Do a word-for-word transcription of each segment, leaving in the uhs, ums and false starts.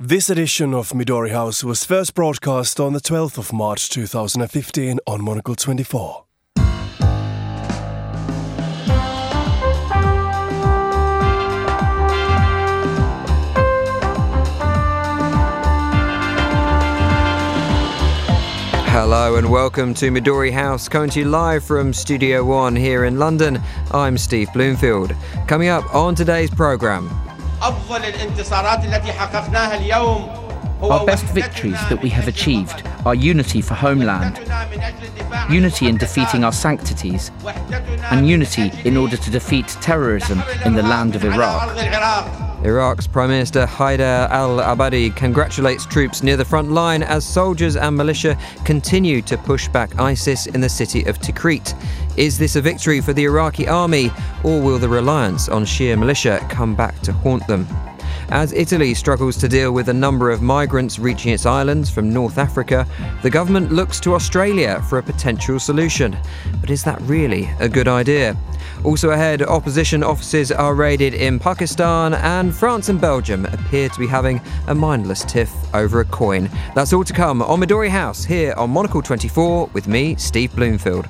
This edition of Midori House was first broadcast on the twelfth of March two thousand fifteen on Monocle twenty-four. Hello and welcome to Midori House, coming to you live from Studio One here in London. I'm Steve Bloomfield. Coming up on today's programme. Our best victories that we have achieved are unity for homeland, unity in defeating our sanctities, and unity in order to defeat terrorism in the land of Iraq. Iraq's Prime Minister Haider al-Abadi congratulates troops near the front line as soldiers and militia continue to push back ISIS in the city of Tikrit. Is this a victory for the Iraqi army, or will the reliance on Shia militia come back to haunt them? As Italy struggles to deal with a number of migrants reaching its islands from North Africa, the government looks to Australia for a potential solution. But is that really a good idea? Also ahead, opposition offices are raided in Pakistan, and France and Belgium appear to be having a mindless tiff over a coin. That's all to come on Midori House here on Monocle twenty-four with me, Steve Bloomfield.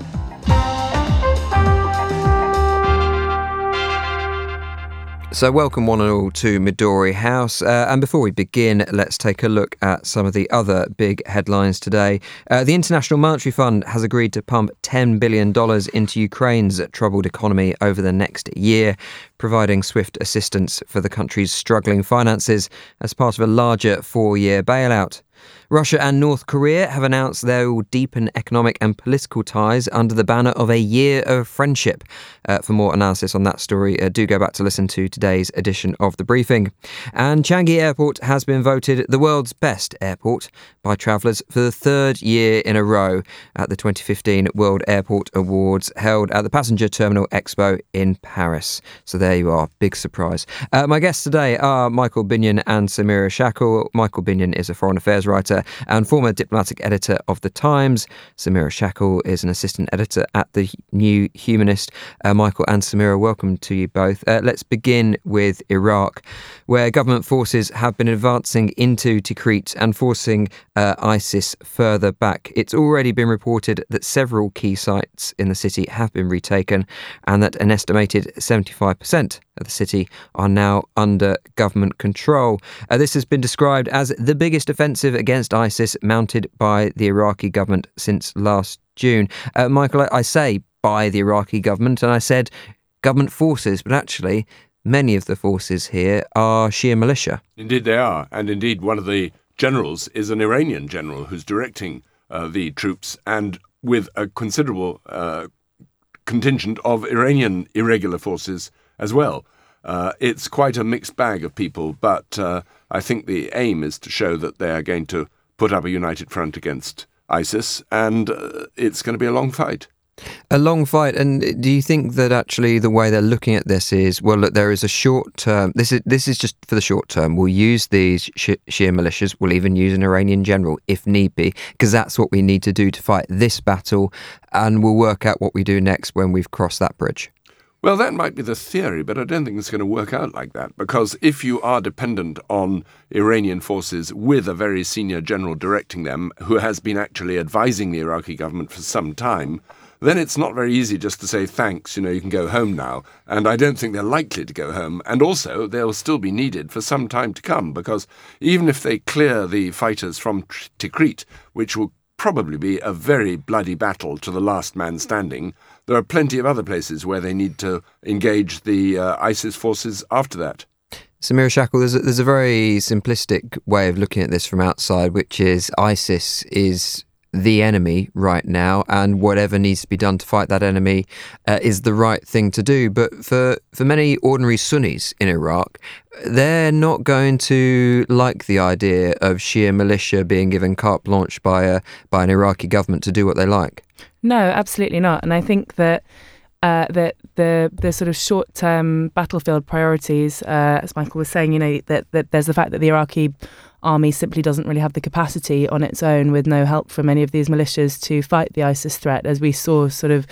So welcome one and all to Midori House. Uh, and before we begin, let's take a look at some of the other big headlines today. Uh, the International Monetary Fund has agreed to pump ten billion dollars into Ukraine's troubled economy over the next year, providing swift assistance for the country's struggling finances as part of a larger four-year bailout. Russia and North Korea have announced they will deepen economic and political ties under the banner of a year of friendship. Uh, for more analysis on that story, uh, do go back to listen to today's edition of The Briefing. And Changi Airport has been voted the world's best airport by travellers for the third year in a row at the twenty fifteen World Airport Awards held at the Passenger Terminal Expo in Paris. So there you are, big surprise. Uh, my guests today are Michael Binyon and Samira Shackle. Michael Binyon is a foreign affairs writer and former diplomatic editor of The Times. Samira Shackle is an assistant editor at The New Humanist. Uh, Michael and Samira, welcome to you both. Uh, let's begin with Iraq, where government forces have been advancing into Tikrit and forcing uh, ISIS further back. It's already been reported that several key sites in the city have been retaken and that an estimated seventy-five percent of the city are now under government control. Uh, this has been described as the biggest offensive against ISIS mounted by the Iraqi government since last June. Uh, Michael, I say by the Iraqi government, and I said government forces, but actually many of the forces here are Shia militia. Indeed they are, and indeed one of the generals is an Iranian general who's directing uh, the troops, and with a considerable uh, contingent of Iranian irregular forces as well. Uh, it's quite a mixed bag of people, but uh, I think the aim is to show that they are going to put up a united front against ISIS, and uh, it's going to be a long fight. A long fight. And do you think that actually the way they're looking at this is, well, look, there is a short term, this is this is just for the short term. We'll use these Shia militias, we'll even use an Iranian general if need be, because that's what we need to do to fight this battle, and we'll work out what we do next when we've crossed that bridge. Well, that might be the theory, but I don't think it's going to work out like that, because if you are dependent on Iranian forces with a very senior general directing them, who has been actually advising the Iraqi government for some time, then it's not very easy just to say, thanks, you know, you can go home now. And I don't think they're likely to go home. And also, they'll still be needed for some time to come, because even if they clear the fighters from Tikrit, which will probably be a very bloody battle to the last man standing, there are plenty of other places where they need to engage the uh, ISIS forces after that. Samira Shackle, there's a, there's a very simplistic way of looking at this from outside, which is ISIS is the enemy right now, and whatever needs to be done to fight that enemy uh, is the right thing to do. But for, for many ordinary Sunnis in Iraq, they're not going to like the idea of Shia militia being given carte blanche by a by an Iraqi government to do what they like. No, absolutely not. And I think that uh, that the the sort of short-term battlefield priorities, uh, as Michael was saying, you know, that, that there's the fact that the Iraqi army simply doesn't really have the capacity on its own, with no help from any of these militias, to fight the ISIS threat, as we saw sort of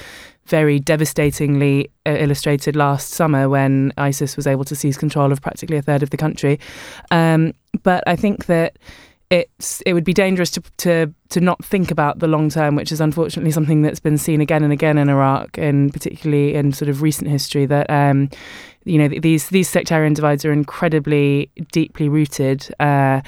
very devastatingly uh, illustrated last summer when ISIS was able to seize control of practically a third of the country. Um, but I think that it's it would be dangerous to to to not think about the long term, which is unfortunately something that's been seen again and again in Iraq, and particularly in sort of recent history. That um, you know these these sectarian divides are incredibly deeply rooted, uh,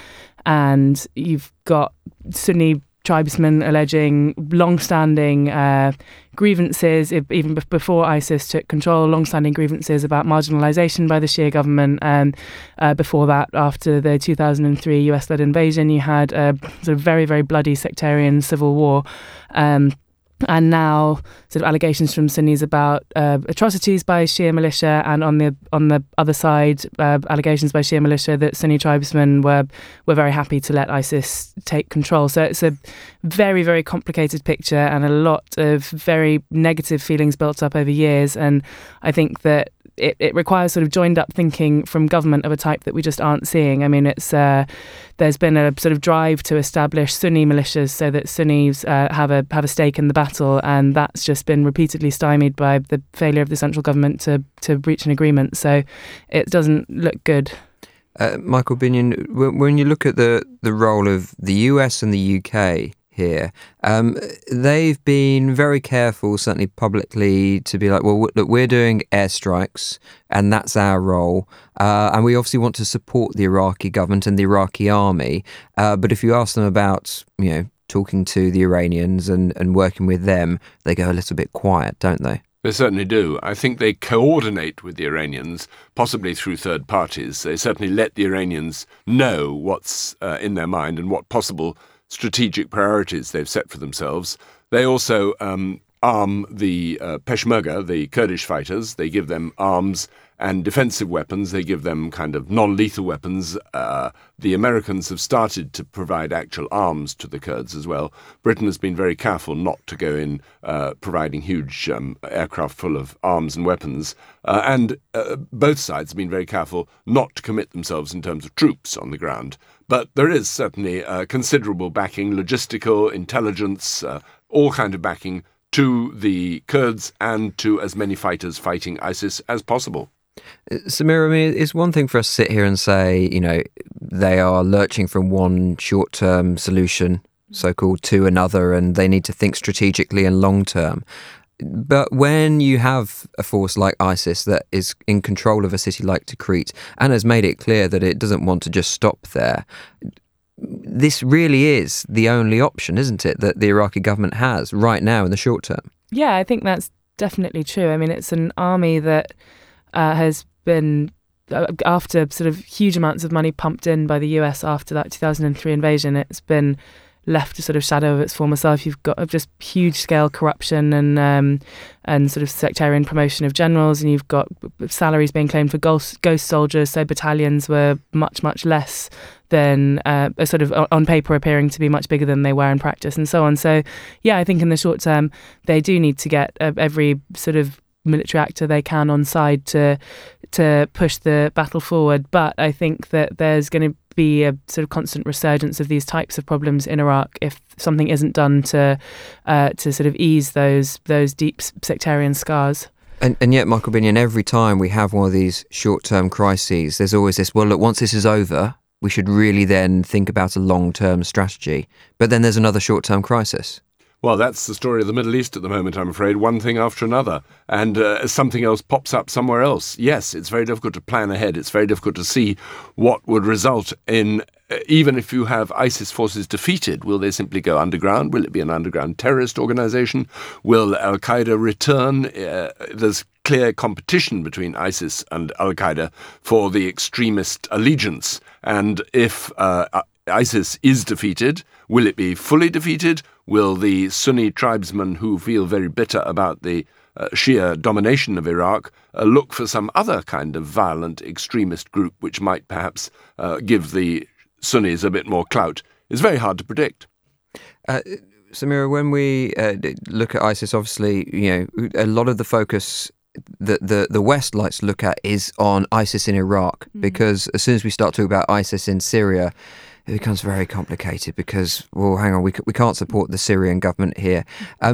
and you've got Sunni tribesmen alleging long-standing uh, grievances, even b- before ISIS took control, long-standing grievances about marginalisation by the Shia government. Um, uh, before that, after the two thousand three U S-led invasion, you had a sort of very, very bloody sectarian civil war. Um, And now, sort of allegations from Sunnis about uh, atrocities by Shia militia, and on the on the other side, uh, allegations by Shia militia that Sunni tribesmen were were very happy to let ISIS take control. So it's a very, very complicated picture, and a lot of very negative feelings built up over years. And I think that it, it requires sort of joined up thinking from government of a type that we just aren't seeing. I mean, it's uh, there's been a sort of drive to establish Sunni militias so that Sunnis uh, have a have a stake in the battle, and that's just been repeatedly stymied by the failure of the central government to to reach an agreement. So it doesn't look good. Uh, Michael Binion, when you look at the, the role of the U S and the U K here, um, they've been very careful, certainly publicly, to be like, well, look, we're doing airstrikes and that's our role. Uh, and we obviously want to support the Iraqi government and the Iraqi army. Uh, but if you ask them about, you know, talking to the Iranians and, and working with them, they go a little bit quiet, don't they? They certainly do. I think they coordinate with the Iranians, possibly through third parties. They certainly let the Iranians know what's uh, in their mind and what possible strategic priorities they've set for themselves. They also um, arm the uh, Peshmerga, the Kurdish fighters. They give them arms and defensive weapons. They give them kind of non-lethal weapons. Uh, the Americans have started to provide actual arms to the Kurds as well. Britain has been very careful not to go in uh, providing huge um, aircraft full of arms and weapons. Uh, and uh, both sides have been very careful not to commit themselves in terms of troops on the ground. But there is certainly uh, considerable backing, logistical, intelligence, uh, all kind of backing to the Kurds and to as many fighters fighting ISIS as possible. Samira, I mean, it's one thing for us to sit here and say, you know, they are lurching from one short-term solution, so-called, to another, and they need to think strategically and long-term. But when you have a force like ISIS that is in control of a city like Tikrit and has made it clear that it doesn't want to just stop there, this really is the only option, isn't it, that the Iraqi government has right now in the short term? Yeah, I think that's definitely true. I mean, it's an army that uh, has been, uh, after sort of huge amounts of money pumped in by the U S after that two thousand three invasion, it's been left a sort of shadow of its former self. You've got just huge scale corruption and um, and sort of sectarian promotion of generals, and you've got salaries being claimed for ghost, ghost soldiers. So battalions were much, much less than uh, a sort of on paper appearing to be much bigger than they were in practice, and so on. So yeah, I think in the short term they do need to get uh, every sort of military actor they can on side to to push the battle forward. But I think that there's going to be a sort of constant resurgence of these types of problems in Iraq if something isn't done to uh, to sort of ease those those deep sectarian scars. And, and yet, Michael Binion, every time we have one of these short-term crises, there's always this, well, look, once this is over, we should really then think about a long-term strategy. But then there's another short-term crisis. Well, that's the story of the Middle East at the moment, I'm afraid, one thing after another, and uh, something else pops up somewhere else. Yes, it's very difficult to plan ahead. It's very difficult to see what would result in, uh, even if you have ISIS forces defeated, will they simply go underground? Will it be an underground terrorist organization? Will Al-Qaeda return? Uh, there's clear competition between ISIS and Al-Qaeda for the extremist allegiance. And if uh, ISIS is defeated, will it be fully defeated? Will the Sunni tribesmen who feel very bitter about the uh, Shia domination of Iraq uh, look for some other kind of violent extremist group which might perhaps uh, give the Sunnis a bit more clout? It's very hard to predict. Uh, Samira, when we uh, look at ISIS, obviously, you know, a lot of the focus that the, the West likes to look at is on ISIS in Iraq, mm. because as soon as we start talking about ISIS in Syria, it becomes very complicated because, well, hang on, we we can't support the Syrian government here. Um,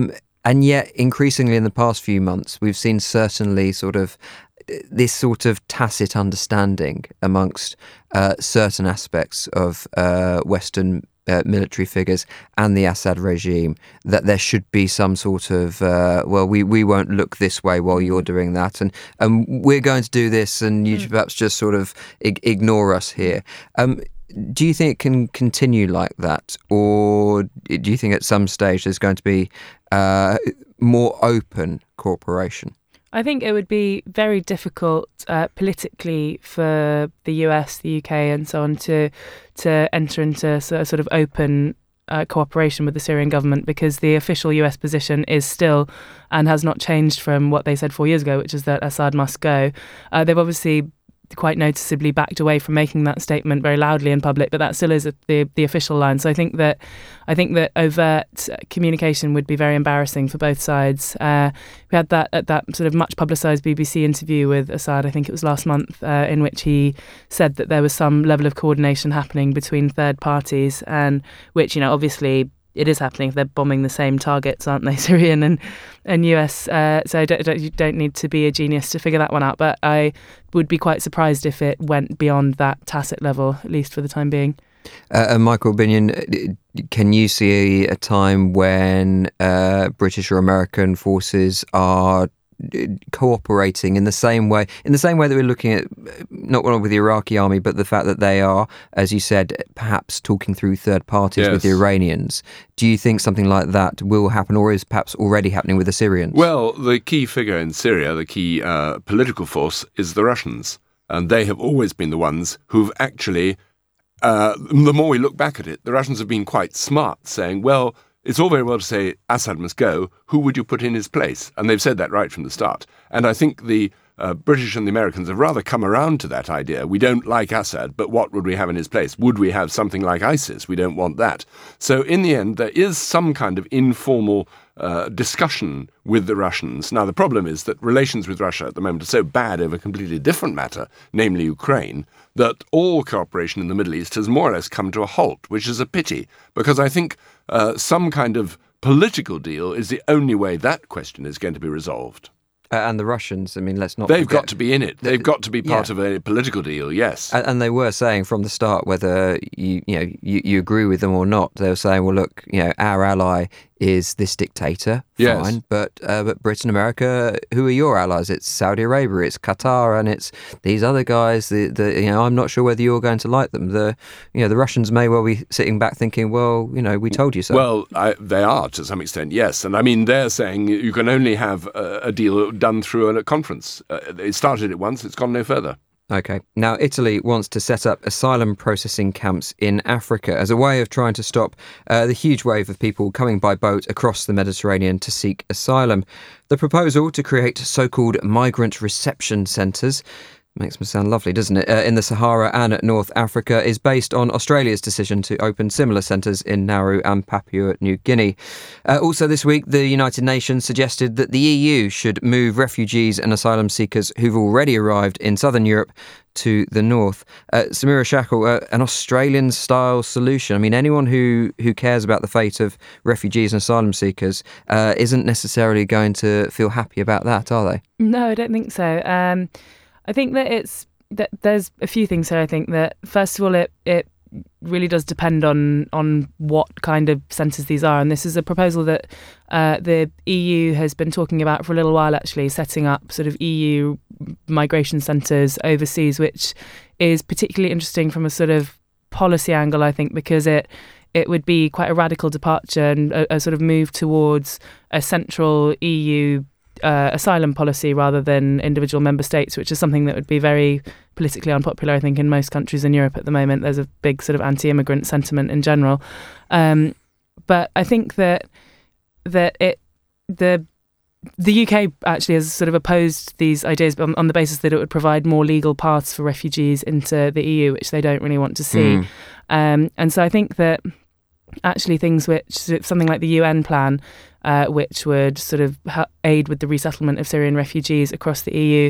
and yet increasingly in the past few months, we've seen certainly sort of this sort of tacit understanding amongst uh, certain aspects of uh, Western Uh, military figures and the Assad regime that there should be some sort of uh, well we, we won't look this way while you're doing that, and and we're going to do this, and you mm. perhaps just sort of ig- ignore us here. Um, do you think it can continue like that, or do you think at some stage there's going to be uh, more open cooperation? I think it would be very difficult uh, politically for the U S, the U K and so on to to enter into a sort of open uh, cooperation with the Syrian government, because the official U S position is still and has not changed from what they said four years ago, which is that Assad must go. Uh, they've obviously quite noticeably backed away from making that statement very loudly in public, but that still is a, the the official line. So I think that I think that overt communication would be very embarrassing for both sides. Uh, we had that at that sort of much publicised B B C interview with Assad, I think it was last month, uh, in which he said that there was some level of coordination happening between third parties, and which, you know, obviously it is happening. They're bombing the same targets, aren't they, Syrian and and U S? Uh, so don't, don't, you don't need to be a genius to figure that one out. But I would be quite surprised if it went beyond that tacit level, at least for the time being. Uh, and Michael Binion, can you see a time when uh, British or American forces are cooperating in the same way, in the same way that we're looking at not only with the Iraqi army, but the fact that they are, as you said, perhaps talking through third parties yes. with the Iranians? Do you think something like that will happen, or is perhaps already happening with the Syrians? Well, the key figure in Syria, the key uh, political force, is the Russians, and they have always been the ones who've actually, uh, the more we look back at it, the Russians have been quite smart, saying, well, it's all very well to say Assad must go. Who would you put in his place? And they've said that right from the start. And I think the uh, British and the Americans have rather come around to that idea. We don't like Assad, but what would we have in his place? Would we have something like ISIS? We don't want that. So in the end, there is some kind of informal uh, discussion with the Russians. Now, the problem is that relations with Russia at the moment are so bad over a completely different matter, namely Ukraine, that all cooperation in the Middle East has more or less come to a halt, which is a pity, because I think uh, some kind of political deal is the only way that question is going to be resolved. Uh, and the Russians, I mean, let's not They've forget, got to be in it. They've got to be part yeah. of a political deal, yes. And, and they were saying from the start, whether you you know you, you agree with them or not, they were saying, well, look, you know, our ally is this dictator, yes. fine, but uh, but Britain, America, who are your allies? It's Saudi Arabia, it's Qatar, and it's these other guys. The, the you know, I'm not sure whether you're going to like them. The you know, the Russians may well be sitting back thinking, well, you know, we told you so. Well, I, they are to some extent, yes. And I mean, they're saying you can only have a, a deal done through a conference. Uh, it started it once; it's gone no further. Okay. Now, Italy wants to set up asylum processing camps in Africa as a way of trying to stop uh, the huge wave of people coming by boat across the Mediterranean to seek asylum. The proposal to create so-called migrant reception centres makes me sound lovely, doesn't it? Uh, in the Sahara and North Africa is based on Australia's decision to open similar centres in Nauru and Papua New Guinea. Uh, also this week, the United Nations suggested that the E U should move refugees and asylum seekers who've already arrived in southern Europe to the north. Uh, Samira Shackle, uh, an Australian-style solution. I mean, anyone who, who cares about the fate of refugees and asylum seekers uh, isn't necessarily going to feel happy about that, are they? No, I don't think so. Um, I think that it's that there's a few things here. I think that first of all, it it really does depend on on what kind of centres these are, and this is a proposal that uh, the E U has been talking about for a little while. Actually, setting up sort of E U migration centres overseas, which is particularly interesting from a sort of policy angle, I think, because it it would be quite a radical departure and a, a sort of move towards a central E U Uh, asylum policy rather than individual member states, which is something that would be very politically unpopular, I think, in most countries in Europe at the moment. There's a big sort of anti-immigrant sentiment in general. Um, but I think that that it the the U K actually has sort of opposed these ideas on, on the basis that it would provide more legal paths for refugees into the E U, which they don't really want to see. Mm. Um, and so I think that actually things which, something like the U N plan, uh, which would sort of ha- aid with the resettlement of Syrian refugees across the E U,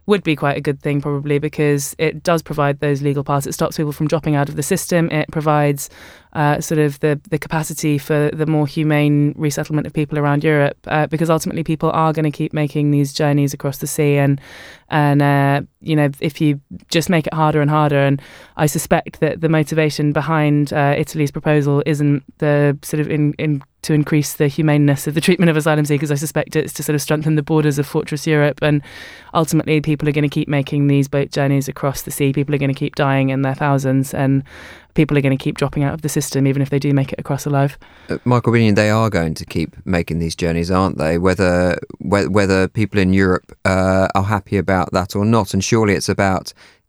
would be quite a good thing probably, because it does provide those legal paths. It stops people from dropping out of the system. It provides uh, sort of the, the capacity for the more humane resettlement of people around Europe, uh, because ultimately people are going to keep making these journeys across the sea, and and uh, you know, if you just make it harder and harder, and I suspect that the motivation behind uh, Italy's proposal isn't the sort of in, in to increase the humaneness of the treatment of asylum seekers. I suspect it's to sort of strengthen the borders of Fortress Europe, and ultimately people are going to keep making these boat journeys across the sea. People are going to keep dying in their thousands, and people are going to keep dropping out of the system, even if they do make it across alive. Uh, Michael Binion, they are going to keep making these journeys, aren't they? Whether whether, whether people in Europe uh, are happy about that or not, and surely it's about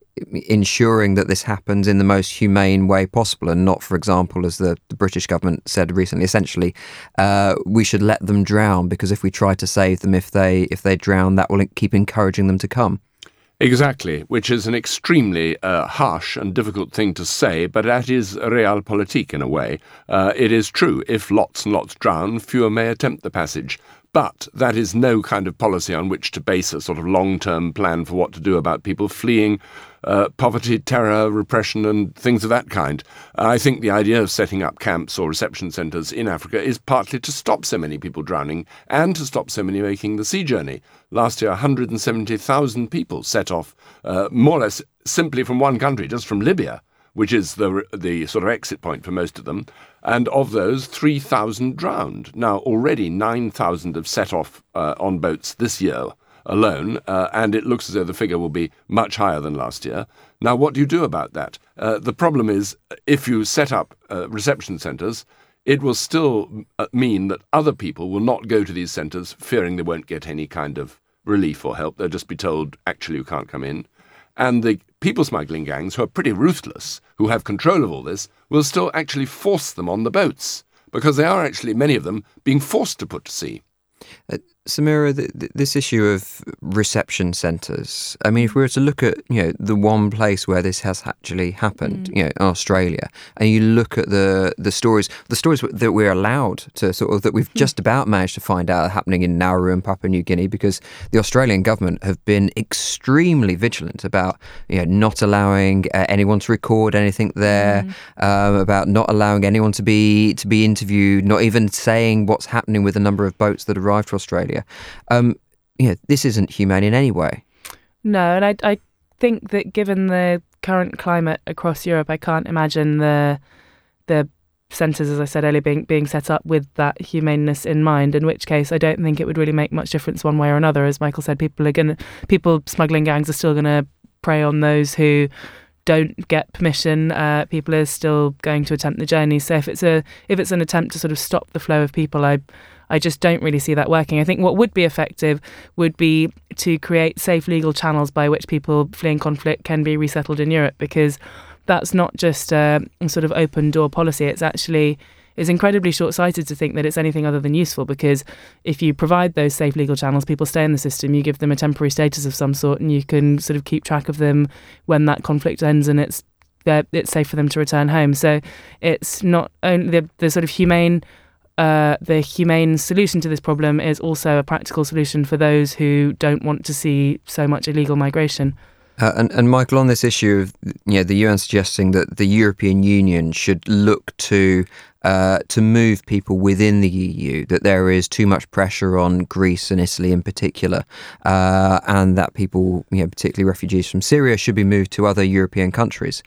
ensuring that this happens in the most humane way possible, and not, for example, as the, the British government said recently, essentially, uh, we should let them drown, because if we try to save them, if they if they drown, that will keep encouraging them to come. Exactly, which is an extremely uh, harsh and difficult thing to say, but that is realpolitik in a way. Uh, it is true, if lots and lots drown, fewer may attempt the passage. But that is no kind of policy on which to base a sort of long-term plan for what to do about people fleeing uh, poverty, terror, repression and things of that kind. I think the idea of setting up camps or reception centres in Africa is partly to stop so many people drowning and to stop so many making the sea journey. Last year, one hundred seventy thousand people set off uh, more or less simply from one country, just from Libya, which is the the sort of exit point for most of them. And of those, three thousand drowned. Now, already nine thousand have set off uh, on boats this year alone, uh, and it looks as though the figure will be much higher than last year. Now, what do you do about that? Uh, the problem is, if you set up uh, reception centres, it will still mean that other people will not go to these centres fearing they won't get any kind of relief or help. They'll just be told, actually, you can't come in. And the people smuggling gangs, who are pretty ruthless, who have control of all this, will still actually force them on the boats, because they are actually, many of them, being forced to put to sea. Uh, Samira, th- th- this issue of reception centres, I mean, if we were to look at, you know, the one place where this has actually happened, mm. you know, Australia, and you look at the the stories, the stories that we're allowed to sort of, that we've just about managed to find out are happening in Nauru and Papua New Guinea, because the Australian government have been extremely vigilant about, you know, not allowing uh, anyone to record anything there, mm. um, about not allowing anyone to be to be interviewed, not even saying what's happening with the number of boats that arrived to Australia. Um, you know, this isn't humane in any way. No, and I, I think that given the current climate across Europe, I can't imagine the the centres, as I said earlier, being being set up with that humaneness in mind. In which case, I don't think it would really make much difference one way or another. As Michael said, people are going people smuggling gangs are still going to prey on those who don't get permission. Uh, people are still going to attempt the journey. So if it's a if it's an attempt to sort of stop the flow of people, I. I just don't really see that working. I think what would be effective would be to create safe legal channels by which people fleeing conflict can be resettled in Europe, because that's not just a sort of open door policy. It's actually is incredibly short-sighted to think that it's anything other than useful, because if you provide those safe legal channels, people stay in the system, you give them a temporary status of some sort, and you can sort of keep track of them when that conflict ends and it's it's safe for them to return home. So it's not only the, the sort of humane Uh, the humane solution to this problem is also a practical solution for those who don't want to see so much illegal migration. Uh, and, and Michael, on this issue of, you know, the U N suggesting that the European Union should look to uh, to move people within the E U, that there is too much pressure on Greece and Italy in particular, uh, and that people, you know, particularly refugees from Syria, should be moved to other European countries.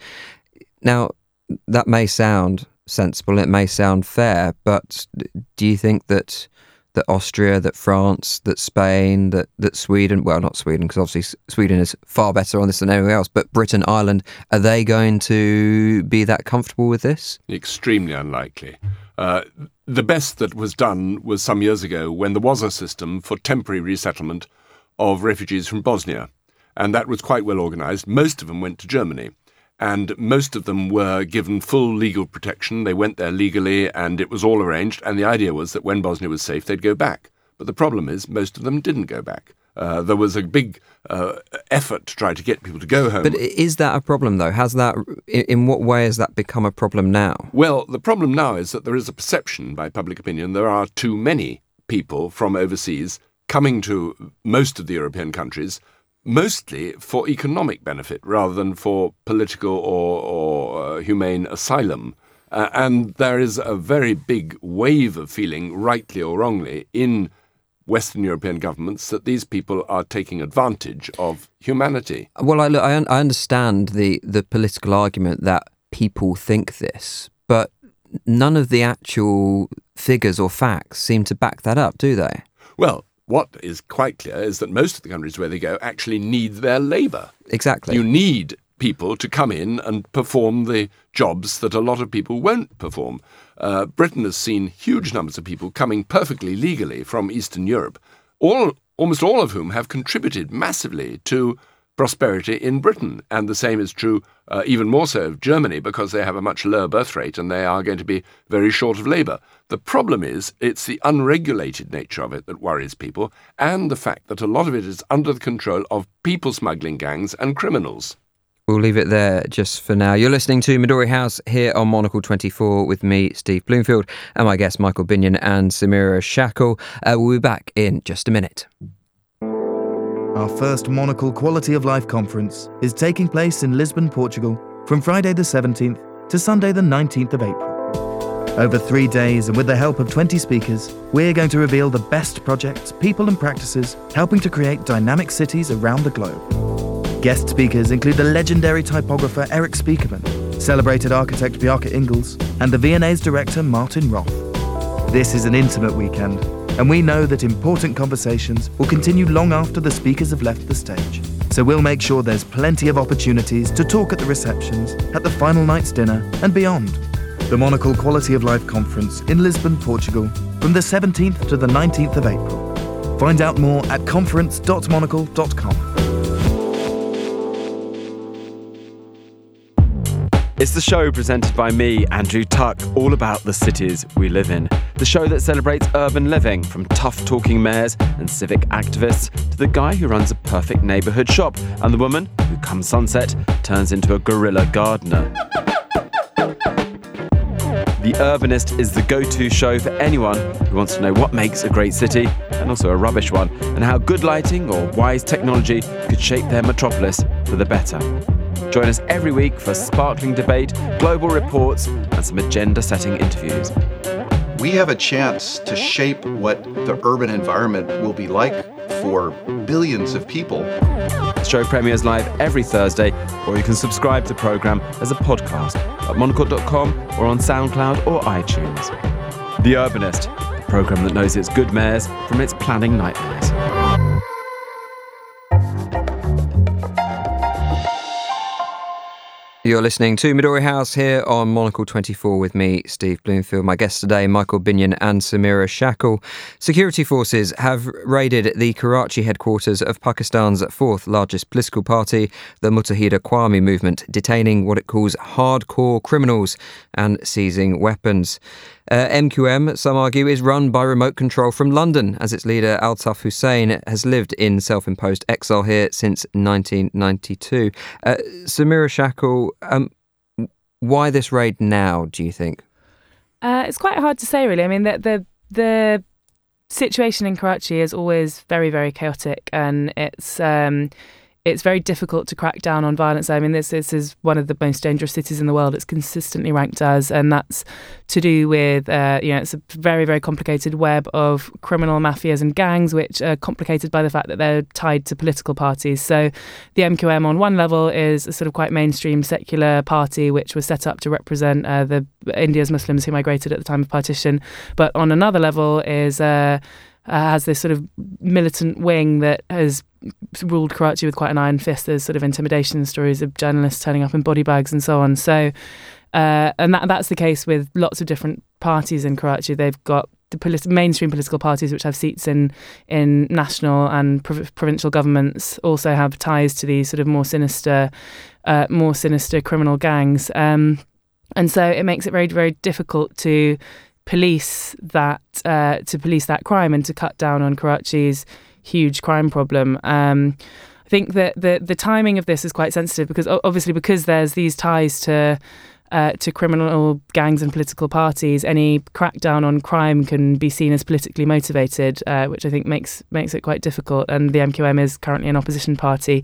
Now, that may sound sensible, it may sound fair, but do you think that that Austria, that France, that Spain, that, that Sweden, well, not Sweden, because obviously Sweden is far better on this than anywhere else, but Britain, Ireland, are they going to be that comfortable with this? Extremely unlikely. Uh, the best that was done was some years ago when there was a system for temporary resettlement of refugees from Bosnia, and that was quite well organised. Most of them went to Germany. And most of them were given full legal protection. They went there legally, and it was all arranged. And the idea was that when Bosnia was safe, they'd go back. But the problem is, most of them didn't go back. Uh, there was a big uh, effort to try to get people to go home. But is that a problem, though? Has that, in what way has that become a problem now? Well, the problem now is that there is a perception by public opinion there are too many people from overseas coming to most of the European countries, mostly for economic benefit rather than for political or, or uh, humane asylum. Uh, and there is a very big wave of feeling, rightly or wrongly, in Western European governments that these people are taking advantage of humanity. Well, I, look, I, I understand the, the political argument that people think this, but none of the actual figures or facts seem to back that up, do they? Well, what is quite clear is that most of the countries where they go actually need their labour. Exactly. You need people to come in and perform the jobs that a lot of people won't perform. Uh, Britain has seen huge numbers of people coming perfectly legally from Eastern Europe, all almost all of whom have contributed massively to prosperity in Britain. And the same is true uh, even more so of Germany, because they have a much lower birth rate and they are going to be very short of labour. The problem is it's the unregulated nature of it that worries people, and the fact that a lot of it is under the control of people smuggling gangs and criminals. We'll leave it there just for now. You're listening to Midori House here on Monocle twenty-four with me, Steve Bloomfield, and my guests Michael Binion and Samira Shackle. Uh, we'll be back in just a minute. Our first Monocle Quality of Life conference is taking place in Lisbon, Portugal, from Friday the seventeenth to Sunday the nineteenth of April. Over three days and with the help of twenty speakers, we're going to reveal the best projects, people and practices helping to create dynamic cities around the globe. Guest speakers include the legendary typographer Eric Spiekerman, celebrated architect Bjarke Ingels, and the V and A's director Martin Roth. This is an intimate weekend, and we know that important conversations will continue long after the speakers have left the stage. So we'll make sure there's plenty of opportunities to talk at the receptions, at the final night's dinner, and beyond. The Monocle Quality of Life Conference in Lisbon, Portugal, from the seventeenth to the nineteenth of April. Find out more at conference dot monocle dot com. It's the show presented by me, Andrew Tuck, all about the cities we live in. The show that celebrates urban living, from tough-talking mayors and civic activists to the guy who runs a perfect neighbourhood shop and the woman who, come sunset, turns into a guerrilla gardener. The Urbanist is the go-to show for anyone who wants to know what makes a great city, and also a rubbish one, and how good lighting or wise technology could shape their metropolis for the better. Join us every week for sparkling debate, global reports, and some agenda-setting interviews. We have a chance to shape what the urban environment will be like for billions of people. The show premieres live every Thursday, or you can subscribe to the programme as a podcast at monocle dot com or on SoundCloud or iTunes. The Urbanist, the programme that knows its good mayors from its planning nightmares. You're listening to Midori House here on Monocle twenty-four with me, Steve Bloomfield. My guests today, Michael Binion and Samira Shackle. Security forces have raided the Karachi headquarters of Pakistan's fourth largest political party, the Muttahida Qawmi movement, detaining what it calls hardcore criminals and seizing weapons. Uh, M Q M, some argue, is run by remote control from London, as its leader Altaf Hussain has lived in self-imposed exile here since nineteen ninety-two. Uh, Samira Shackle, um, why this raid now, do you think? Uh, it's quite hard to say, really. I mean, the, the the situation in Karachi is always very, very chaotic, and it's um, it's very difficult to crack down on violence. I mean, this, this is one of the most dangerous cities in the world. It's consistently ranked as, and that's to do with, uh, you know, it's a very, very complicated web of criminal mafias and gangs, which are complicated by the fact that they're tied to political parties. So the M Q M on one level is a sort of quite mainstream secular party, which was set up to represent uh, the India's Muslims who migrated at the time of partition. But on another level is... Uh, Uh, has this sort of militant wing that has ruled Karachi with quite an iron fist. There's sort of intimidation stories of journalists turning up in body bags and so on. So, uh, and that that's the case with lots of different parties in Karachi. They've got the polit- mainstream political parties, which have seats in in national and prov- provincial governments, also have ties to these sort of more sinister, uh, more sinister criminal gangs. Um, and so it makes it very, very difficult to police that uh, to police that crime and to cut down on Karachi's huge crime problem. Um, I think that the the timing of this is quite sensitive because obviously because there's these ties to uh, to criminal gangs and political parties, any crackdown on crime can be seen as politically motivated, uh, which I think makes makes it quite difficult. And the M Q M is currently an opposition party.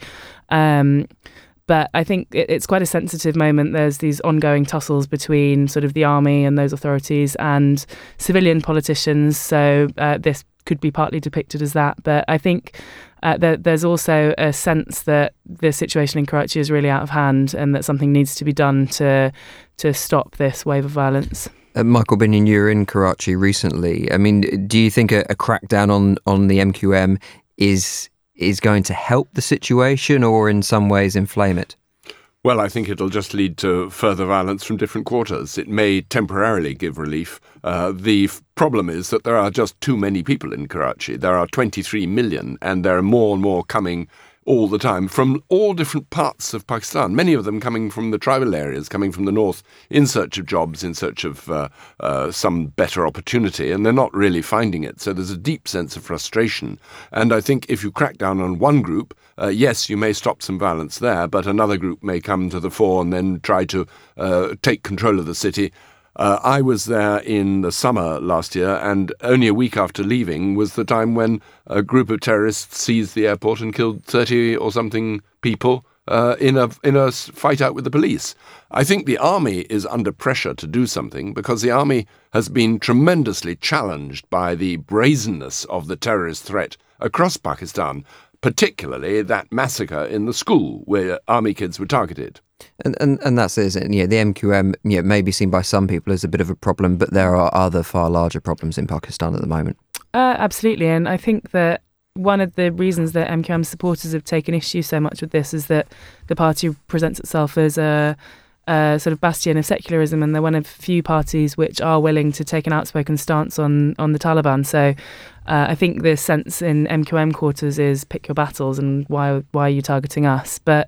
Um, But I think it, it's quite a sensitive moment. There's these ongoing tussles between sort of the army and those authorities and civilian politicians. So uh, this could be partly depicted as that. But I think uh, that there's also a sense that the situation in Karachi is really out of hand and that something needs to be done to to stop this wave of violence. Uh, Michael Binnion, you were in Karachi recently. I mean, do you think a, a crackdown on, on the M Q M is... is going to help the situation or in some ways inflame it? Well, I think it'll just lead to further violence from different quarters. It may temporarily give relief. Uh, the f- problem is that there are just too many people in Karachi. There are twenty-three million, and there are more and more coming all the time from all different parts of Pakistan, many of them coming from the tribal areas, coming from the north, in search of jobs, in search of uh, uh, some better opportunity, and they're not really finding it. So there's a deep sense of frustration. And I think if you crack down on one group, uh, yes, you may stop some violence there, but another group may come to the fore and then try to uh, take control of the city. Uh, I was there in the summer last year, and only a week after leaving was the time when a group of terrorists seized the airport and killed thirty or something people uh, in a in a fight out with the police. I think the army is under pressure to do something because the army has been tremendously challenged by the brazenness of the terrorist threat across Pakistan, particularly that massacre in the school where army kids were targeted. And, and and that's it, isn't it? Yeah, the M Q M yeah, may be seen by some people as a bit of a problem, but there are other far larger problems in Pakistan at the moment. Uh, absolutely, and I think that one of the reasons that M Q M supporters have taken issue so much with this is that the party presents itself as a, a sort of bastion of secularism, and they're one of few parties which are willing to take an outspoken stance on, on the Taliban. So uh, I think the sense in M Q M quarters is pick your battles and why why are you targeting us? But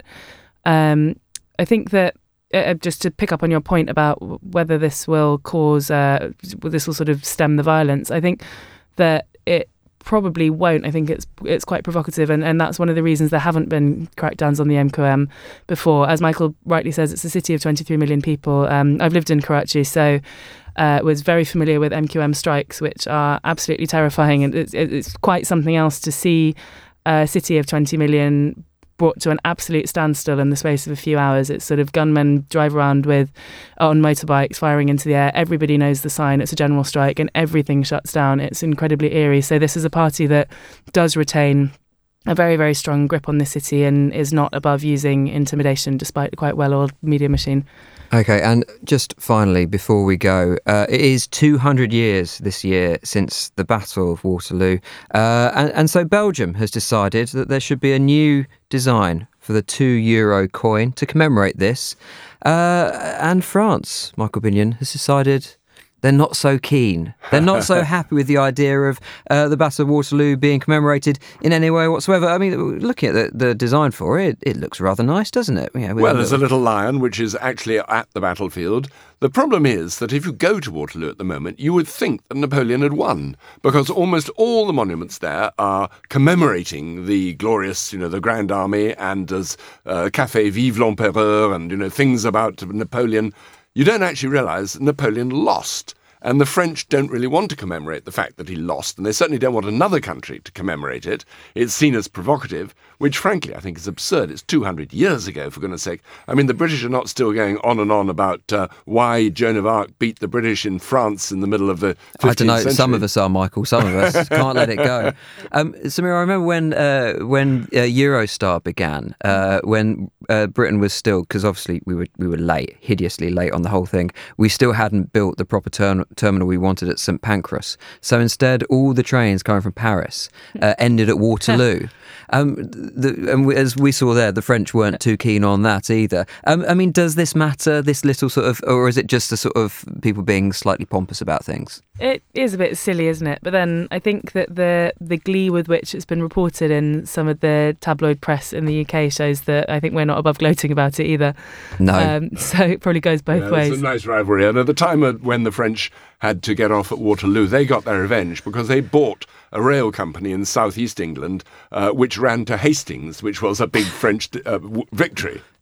um, I think that, uh, just to pick up on your point about whether this will cause, uh, this will sort of stem the violence, I think that it probably won't. I think it's it's quite provocative, and, and that's one of the reasons there haven't been crackdowns on the M Q M before. As Michael rightly says, it's a city of twenty-three million people. Um, I've lived in Karachi, so uh, was very familiar with M Q M strikes, which are absolutely terrifying, and it's, it's quite something else to see a city of twenty million brought to an absolute standstill in the space of a few hours. It's sort of gunmen drive around with on motorbikes firing into the air. Everybody knows the sign. It's a general strike and everything shuts down. It's incredibly eerie. So this is a party that does retain a very, very strong grip on the city and is not above using intimidation despite a quite well-oiled media machine. Okay, and just finally, before we go, uh, it is two hundred years this year since the Battle of Waterloo, uh, and, and so Belgium has decided that there should be a new design for the two euro coin to commemorate this, uh, and France, Michael Binnion, has decided they're not so keen. They're not so happy with the idea of uh, the Battle of Waterloo being commemorated in any way whatsoever. I mean, looking at the, the design for it, it looks rather nice, doesn't it? Yeah, well, there's a little lion, which is actually at the battlefield. The problem is that if you go to Waterloo at the moment, you would think that Napoleon had won, because almost all the monuments there are commemorating the glorious, you know, the Grand Army, and as uh, Café Vive l'Empereur, and, you know, things about Napoleon. You don't actually realise that Napoleon lost. And the French don't really want to commemorate the fact that he lost, and they certainly don't want another country to commemorate it. It's seen as provocative, which frankly I think is absurd. It's two hundred years ago, for goodness sake. I mean, the British are not still going on and on about uh, why Joan of Arc beat the British in France in the middle of the fifteenth I don't know, century. Some of us are, Michael, some of us. Can't let it go. Um, Samira, I remember when uh, when uh, Eurostar began, uh, when uh, Britain was still, because obviously we were we were late, hideously late on the whole thing, we still hadn't built the proper term- terminal we wanted at St Pancras. So instead, all the trains coming from Paris uh, ended at Waterloo. Um, the, and we, as we saw there, the French weren't too keen on that either. Um, I mean, does this matter, this little sort of, or is it just a sort of people being slightly pompous about things? It is a bit silly, isn't it? But then I think that the the glee with which it's been reported in some of the tabloid press in the U K shows that I think we're not above gloating about it either. No. Um, so it probably goes both yeah, ways. It's a nice rivalry. And at the time when the French had to get off at Waterloo, they got their revenge because they bought a rail company in southeast England, uh, which ran to Hastings, which was a big French uh, w- victory.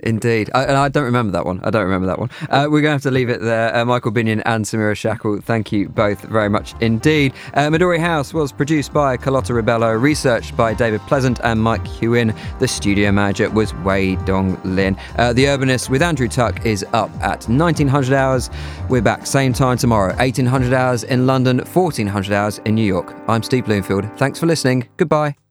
Indeed. I, and I don't remember that one. I don't remember that one. Uh, we're going to have to leave it there. Uh, Michael Binion and Samira Shackle, thank you both very much indeed. Uh, Midori House was produced by Carlotta Ribello, researched by David Pleasant and Mike Hewin. The studio manager was Wei Dong Lin. Uh, the Urbanist with Andrew Tuck is up at nineteen hundred hours. We're back same time tomorrow, eighteen hundred hours in London, fourteen hundred hours in New York. I'm Steve Bloomfield. Thanks for listening. Goodbye.